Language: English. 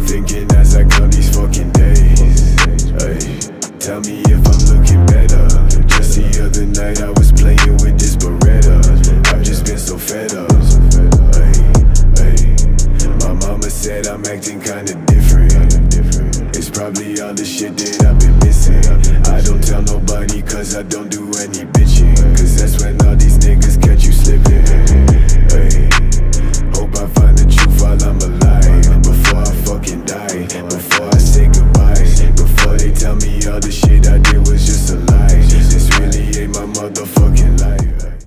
thinking as I count these fucking days. Ay, tell me if I'm looking better. Just the other night I was playing with this Beretta. I've just been so fed up. My mama said I'm acting kinda different. It's probably all the shit that I've been missing. I don't tell nobody cause I don't do any bitching. Cause that's when all these niggas catch